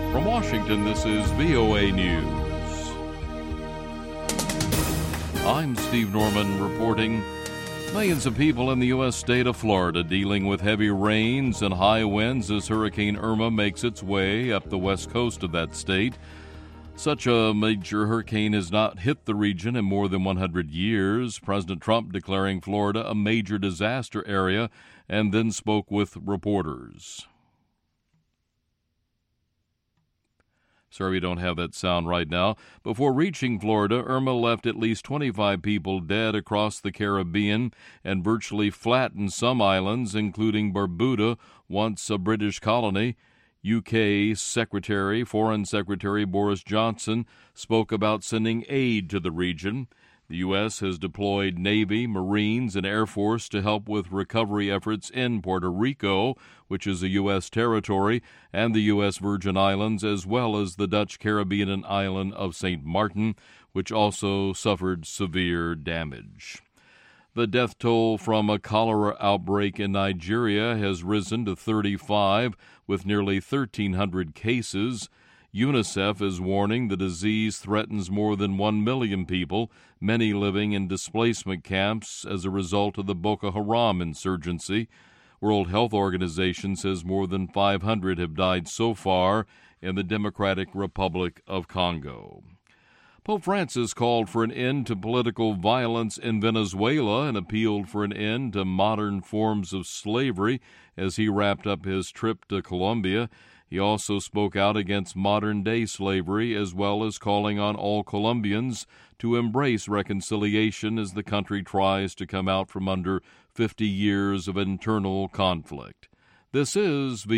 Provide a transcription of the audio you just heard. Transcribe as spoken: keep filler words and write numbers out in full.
From Washington, this is V O A News. I'm Steve Norman reporting. Millions of people in the U S state of Florida dealing with heavy rains and high winds as Hurricane Irma makes its way up the west coast of that state. Such a major hurricane has not hit the region in more than one hundred years. President Trump declaring Florida a major disaster area and then spoke with reporters. Sorry we don't have that sound right now. Before reaching Florida, Irma left at least twenty-five people dead across the Caribbean and virtually flattened some islands, including Barbuda, once a British colony. U K Secretary, Foreign Secretary Boris Johnson spoke about sending aid to the region. The U S has deployed Navy, Marines, and Air Force to help with recovery efforts in Puerto Rico, which is a U S territory, and the U S Virgin Islands, as well as the Dutch Caribbean island of Saint Martin, which also suffered severe damage. The death toll from a cholera outbreak in Nigeria has risen to thirty-five, with nearly thirteen hundred cases. UNICEF is warning the disease threatens more than one million people, many living in displacement camps as a result of the Boko Haram insurgency. World Health Organization says more than five hundred have died so far in the Democratic Republic of Congo. Pope Francis called for an end to political violence in Venezuela and appealed for an end to modern forms of slavery as he wrapped up his trip to Colombia. He also spoke out against modern-day slavery, as well as calling on all Colombians to embrace reconciliation as the country tries to come out from under fifty years of internal conflict. This is